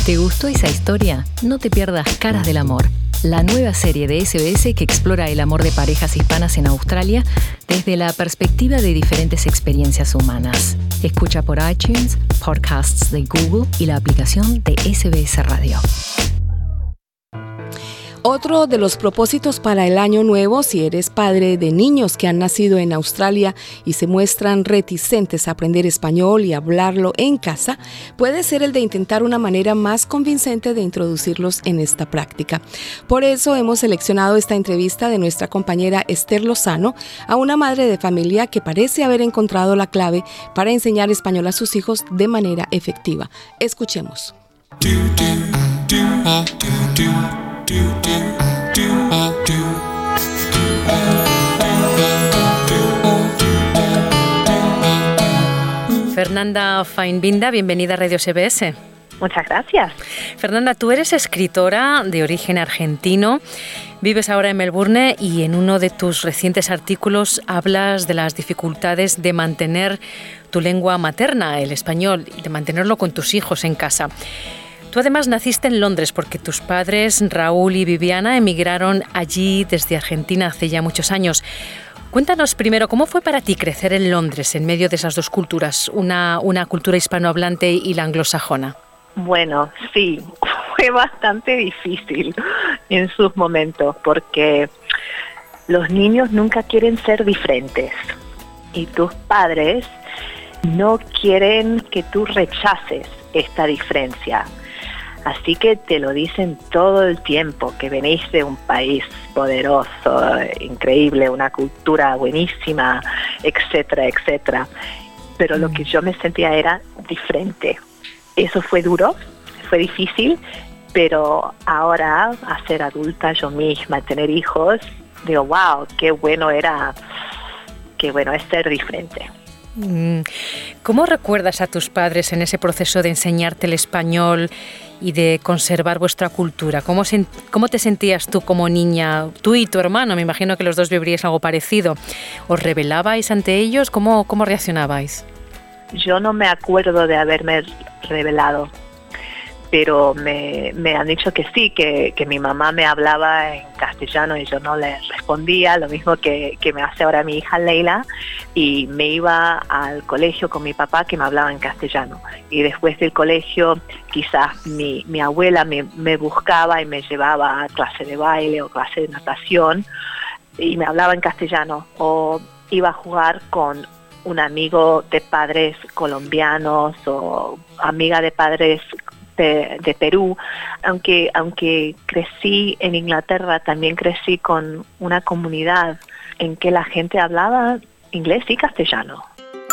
¿Te gustó esa historia? No te pierdas Caras del Amor, la nueva serie de SBS que explora el amor de parejas hispanas en Australia desde la perspectiva de diferentes experiencias humanas. Escucha por iTunes, podcasts de Google y la aplicación de SBS Radio. Otro de los propósitos para el año nuevo, si eres padre de niños que han nacido en Australia y se muestran reticentes a aprender español y hablarlo en casa, puede ser el de intentar una manera más convincente de introducirlos en esta práctica. Por eso hemos seleccionado esta entrevista de nuestra compañera Esther Lozano a una madre de familia que parece haber encontrado la clave para enseñar español a sus hijos de manera efectiva. Escuchemos. Fernanda Fainbinda, bienvenida a Radio SBS. Muchas gracias. Fernanda, tú eres escritora de origen argentino, vives ahora en Melbourne y en uno de tus recientes artículos hablas de las dificultades de mantener tu lengua materna, el español, y de mantenerlo con tus hijos en casa. Tú además naciste en Londres porque tus padres, Raúl y Viviana, emigraron allí desde Argentina hace ya muchos años. Cuéntanos primero, ¿cómo fue para ti crecer en Londres en medio de esas dos culturas, una cultura hispanohablante y la anglosajona? Bueno, sí, fue bastante difícil en sus momentos porque los niños nunca quieren ser diferentes y tus padres no quieren que tú rechaces esta diferencia. Así que te lo dicen todo el tiempo, que venís de un país poderoso, increíble, una cultura buenísima, etcétera, etcétera. Pero lo que yo me sentía era diferente. Eso fue duro, fue difícil, pero ahora, a ser adulta yo misma, tener hijos, digo, wow, qué bueno es ser diferente. ¿Cómo recuerdas a tus padres en ese proceso de enseñarte el español y de conservar vuestra cultura? ¿Cómo te sentías tú como niña? Tú y tu hermano, me imagino que los dos viviríais algo parecido. ¿Os rebelabais ante ellos? ¿Cómo reaccionabais? Yo no me acuerdo de haberme rebelado, pero me han dicho que sí, que mi mamá me hablaba en castellano y yo no le respondía, lo mismo que me hace ahora mi hija Leila, y me iba al colegio con mi papá que me hablaba en castellano. Y después del colegio quizás mi abuela me buscaba y me llevaba a clase de baile o clase de natación y me hablaba en castellano, o iba a jugar con un amigo de padres colombianos o amiga de padres de Perú. Aunque crecí en Inglaterra, también crecí con una comunidad en que la gente hablaba inglés y castellano.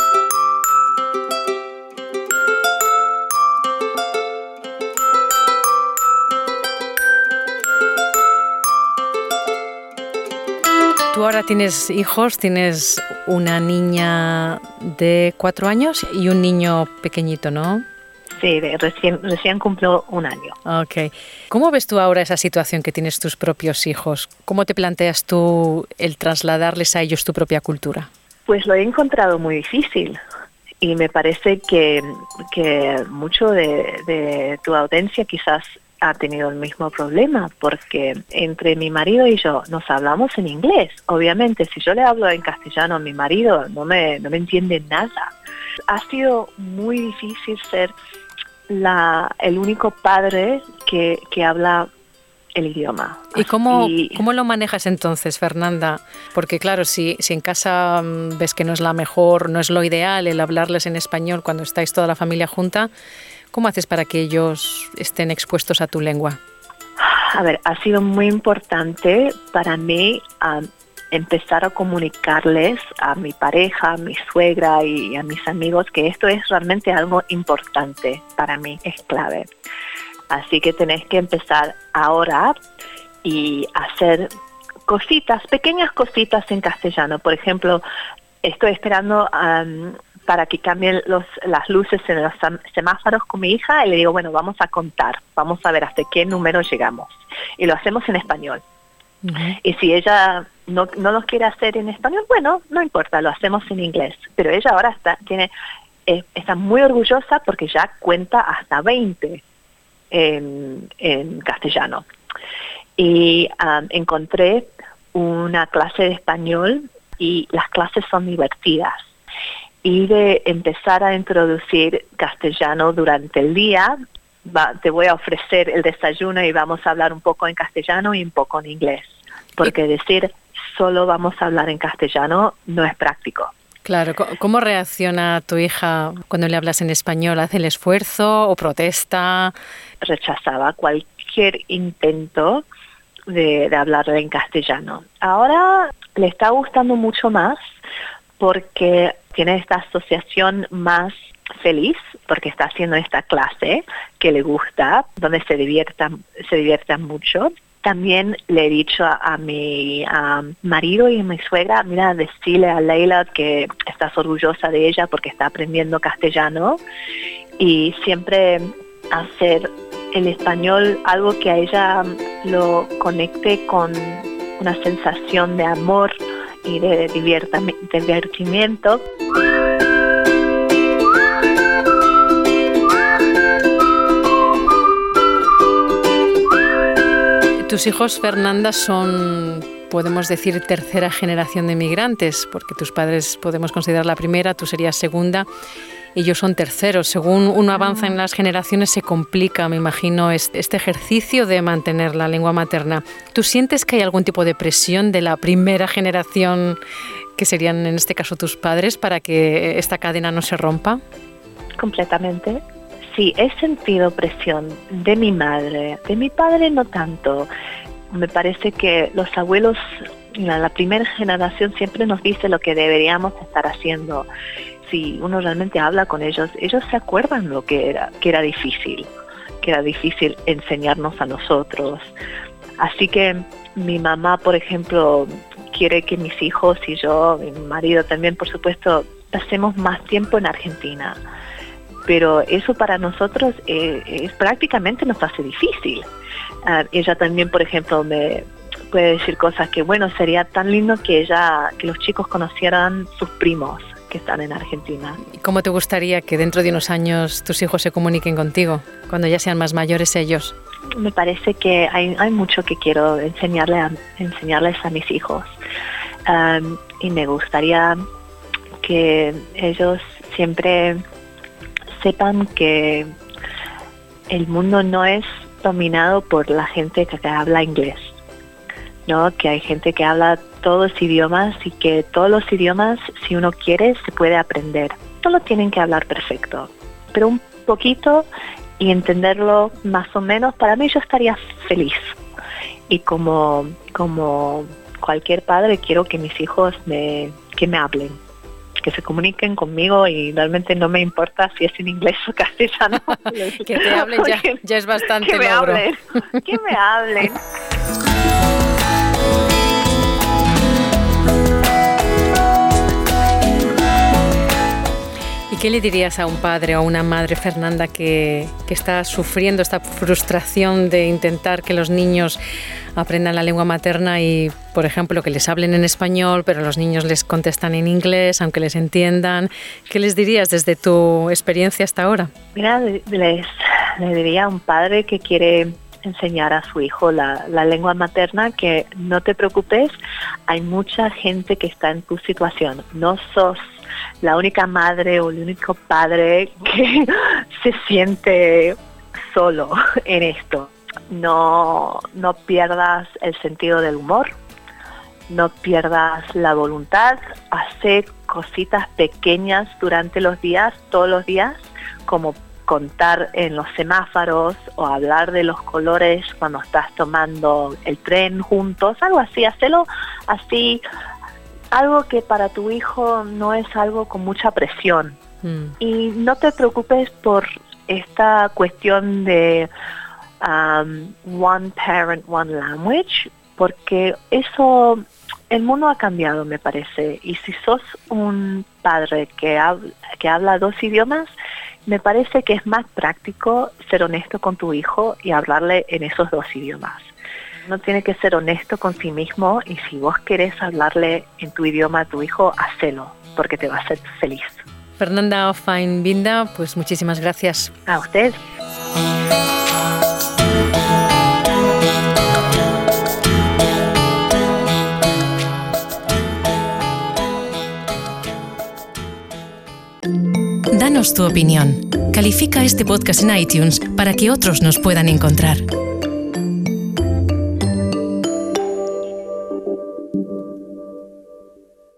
Tú ahora tienes hijos, tienes una niña de 4 años y un niño pequeñito, ¿no? Sí, recién cumplió 1 año. Okay. ¿Cómo ves tú ahora esa situación que tienes tus propios hijos? ¿Cómo te planteas tú el trasladarles a ellos tu propia cultura? Pues lo he encontrado muy difícil y me parece que mucho de tu audiencia quizás ha tenido el mismo problema, porque entre mi marido y yo nos hablamos en inglés. Obviamente, si yo le hablo en castellano a mi marido, no me entiende nada. Ha sido muy difícil ser el único padre que habla el idioma. ¿Y cómo lo manejas entonces, Fernanda? Porque claro, si en casa ves que no es no es lo ideal el hablarles en español cuando estáis toda la familia junta, ¿cómo haces para que ellos estén expuestos a tu lengua? A ver, ha sido muy importante para mí empezar a comunicarles a mi pareja, a mi suegra y a mis amigos que esto es realmente algo importante para mí, es clave. Así que tenés que empezar ahora y hacer pequeñas cositas en castellano. Por ejemplo, estoy esperando para que cambien las luces en los semáforos con mi hija y le digo, bueno, vamos a contar, vamos a ver hasta qué número llegamos. Y lo hacemos en español. Uh-huh. Y si ella no lo quiere hacer en español, bueno, no importa, lo hacemos en inglés. Pero ella ahora está muy orgullosa porque ya cuenta hasta 20. en castellano. Y encontré una clase de español y las clases son divertidas. Y de empezar a introducir castellano durante el día, te voy a ofrecer el desayuno y vamos a hablar un poco en castellano y un poco en inglés. Porque decir solo vamos a hablar en castellano no es práctico. Claro, ¿cómo reacciona tu hija cuando le hablas en español? ¿Hace el esfuerzo o protesta? Rechazaba cualquier intento de hablarle en castellano. Ahora le está gustando mucho más porque tiene esta asociación más feliz, porque está haciendo esta clase que le gusta, donde se diviertan mucho. También le he dicho a mi marido y a mi suegra, mira, decirle a Leila que estás orgullosa de ella porque está aprendiendo castellano, y siempre hacer el español algo que a ella lo conecte con una sensación de amor y de divertimiento. Tus hijos, Fernanda, son, podemos decir, tercera generación de migrantes, porque tus padres podemos considerar la primera, tú serías segunda, ellos son terceros. Según uno avanza en las generaciones se complica, me imagino, este ejercicio de mantener la lengua materna. ¿Tú sientes que hay algún tipo de presión de la primera generación, que serían en este caso tus padres, para que esta cadena no se rompa? Completamente. Sí, he sentido presión de mi madre, de mi padre no tanto. Me parece que los abuelos, la primera generación siempre nos dice lo que deberíamos estar haciendo. Si uno realmente habla con ellos, ellos se acuerdan lo que era difícil enseñarnos a nosotros. Así que mi mamá, por ejemplo, quiere que mis hijos y yo, mi marido también, por supuesto, pasemos más tiempo en Argentina. Pero eso para nosotros es prácticamente nos hace difícil. Ella también, por ejemplo, me puede decir cosas que, bueno, sería tan lindo que los chicos conocieran sus primos que están en Argentina. ¿Y cómo te gustaría que dentro de unos años tus hijos se comuniquen contigo, cuando ya sean más mayores ellos? Me parece que hay mucho que quiero enseñarles a mis hijos. Y me gustaría que ellos siempre sepan que el mundo no es dominado por la gente que habla inglés, ¿no? Que hay gente que habla todos los idiomas y que todos los idiomas, si uno quiere, se puede aprender. No lo tienen que hablar perfecto, pero un poquito y entenderlo más o menos, para mí yo estaría feliz. Y como cualquier padre, quiero que mis hijos que me hablen, que se comuniquen conmigo, y realmente no me importa si es en inglés o castellano. Que te hablen ya es bastante que logro. Que me hablen. ¿Y qué le dirías a un padre o a una madre, Fernanda, que está sufriendo esta frustración de intentar que los niños aprendan la lengua materna y, por ejemplo, que les hablen en español, pero los niños les contestan en inglés, aunque les entiendan? ¿Qué les dirías desde tu experiencia hasta ahora? Mira, le diría a un padre que quiere enseñar a su hijo la lengua materna que no te preocupes, hay mucha gente que está en tu situación. No sos la única madre o el único padre que se siente solo en esto. No pierdas el sentido del humor, no pierdas la voluntad, hacer cositas pequeñas durante los días, todos los días, como contar en los semáforos o hablar de los colores cuando estás tomando el tren juntos, algo así, hacerlo así, algo que para tu hijo no es algo con mucha presión. Y no te preocupes por esta cuestión de one parent, one language, porque eso, el mundo ha cambiado, me parece, y si sos un padre que habla dos idiomas, me parece que es más práctico ser honesto con tu hijo y hablarle en esos dos idiomas. No tiene que ser honesto con sí mismo, y si vos querés hablarle en tu idioma a tu hijo, hacelo, porque te va a hacer feliz. Fernanda Fainbinda, pues muchísimas gracias. A usted. Danos tu opinión. Califica este podcast en iTunes para que otros nos puedan encontrar.